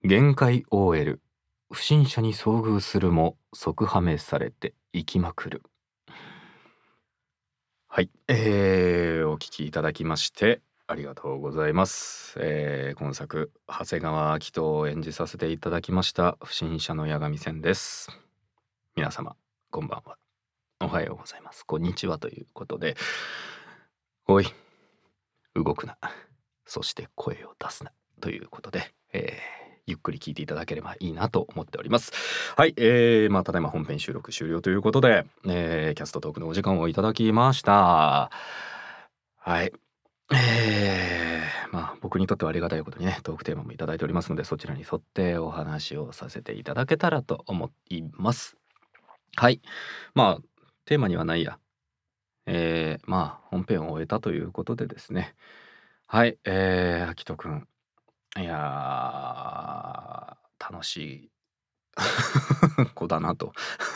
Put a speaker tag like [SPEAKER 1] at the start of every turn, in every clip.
[SPEAKER 1] 限界 OL 不審者に遭遇するも即ハメされて生きまくる。はい、お聞きいただきましてありがとうございます。今作長谷川明人を演じさせていただきました不審者の八神線です。皆様こんばんは、おはようございます、こんにちはということで、おい動くな、そして声を出すなということで、ゆっくり聞いていただければいいなと思っております。はい、ただいま本編収録終了ということで、キャストトークのお時間をいただきました。はい、僕にとってはありがたいことにね、トークテーマもいただいておりますので、そちらに沿ってお話をさせていただけたらと思います。はい、テーマにはないや、本編を終えたということでですね、はい、あきとくん、いや楽しい子だなと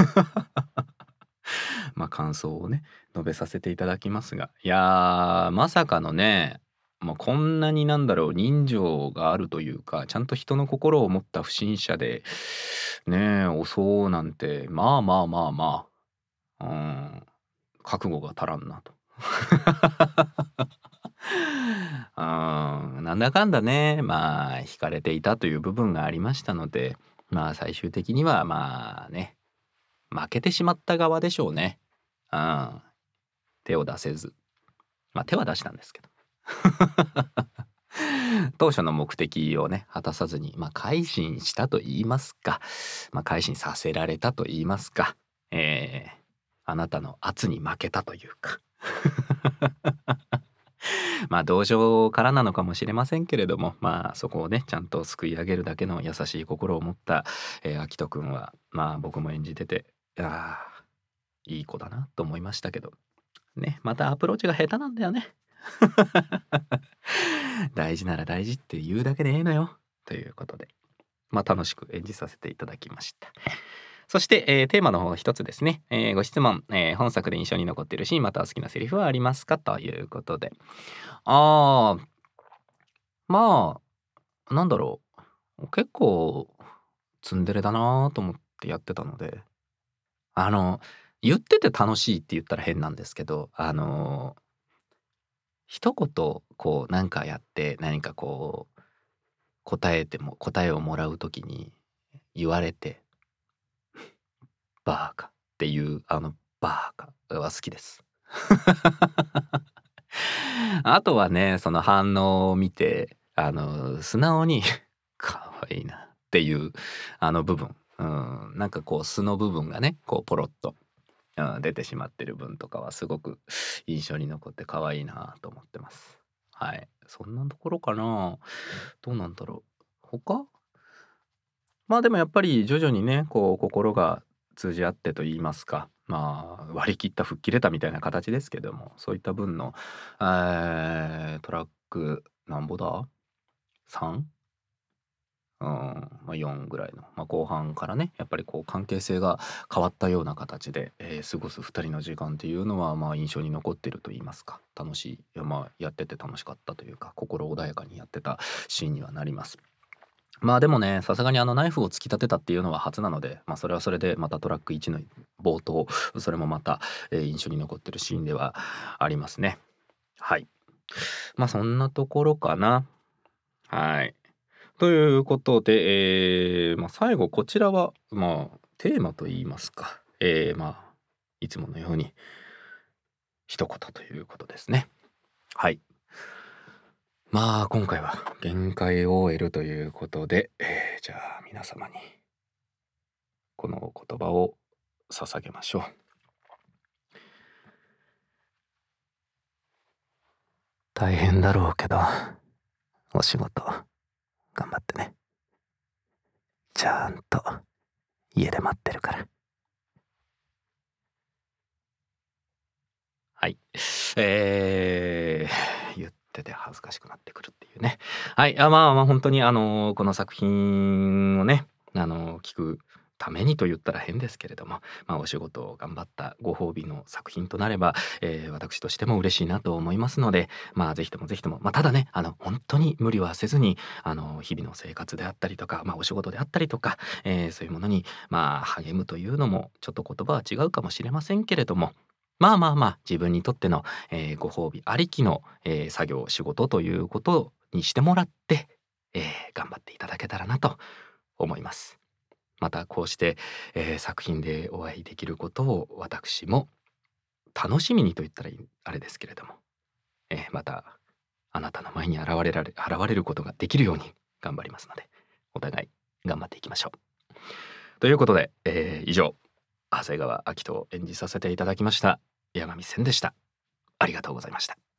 [SPEAKER 1] 感想をね述べさせていただきますが、いやまさかのね、こんなに人情があるというか、ちゃんと人の心を持った不審者でね襲うなんて、覚悟が足らんなとなんだかんだね、惹かれていたという部分がありましたので、最終的には負けてしまった側でしょうね。うん。手を出せず。手は出したんですけど。当初の目的をね、果たさずに、改心したと言いますか、改心させられたと言いますか、あなたの圧に負けたというか。同情からなのかもしれませんけれども、そこをねちゃんとすくい上げるだけの優しい心を持った、あきとくんは僕も演じてて、いい子だなと思いましたけどね、またアプローチが下手なんだよね。大事なら大事って言うだけでええのよということで、楽しく演じさせていただきました。そして、テーマの方一つですね、ご質問、本作で印象に残っているシーンまたは好きなセリフはありますかということで、あーまなんだろ結構ツンデレだなと思ってやってたので、あの言ってて楽しいって言ったら変なんですけど、一言なんかやって何か答えをもらう時に言われてバーカっていうバーカは好きです。あとはね、その反応を見て素直に可愛いなっていう部分、素の部分がねポロッと、出てしまってる分とかはすごく印象に残って可愛いなと思ってます。はい、そんなところかな。どうなんだろう。他でもやっぱり徐々にね心が通じ合ってと言いますか、割り切った吹っ切れたみたいな形ですけども、そういった分の、トラックなんぼだ 3？ 4ぐらいの、後半からねやっぱり関係性が変わったような形で、過ごす2人の時間っていうのは印象に残ってると言いますか、楽しい、いや、やってて楽しかったというか心穏やかにやってたシーンにはなります。でもね、さすがにナイフを突き立てたっていうのは初なので、それはそれでまたトラック1の冒頭、それもまた、印象に残ってるシーンではありますね。はい。そんなところかな。はい。ということで、最後こちらはテーマと言いますか、いつものように一言ということですね。はい。今回は限界 OL ということで、じゃあ皆様にこの言葉を捧げましょう。大変だろうけど、お仕事頑張ってね。ちゃんと家で待ってるから。はい。言ってて恥ずかしくなってくるっていうね。はい。本当にこの作品をね、聞くためにと言ったら変ですけれども、お仕事を頑張ったご褒美の作品となれば、私としても嬉しいなと思いますので、ぜひともぜひとも、ただね、本当に無理はせずに、日々の生活であったりとか、お仕事であったりとか、そういうものに、励むというのも、ちょっと言葉は違うかもしれませんけれども、自分にとっての、ご褒美ありきの、作業、仕事ということにしてもらって、頑張っていただけたらなと思います。またこうして、作品でお会いできることを私も楽しみにと言ったらあれですけれども、またあなたの前に現れることができるように頑張りますので、お互い頑張っていきましょう。ということで、以上、長谷川明人を演じさせていただきました山見千でした。ありがとうございました。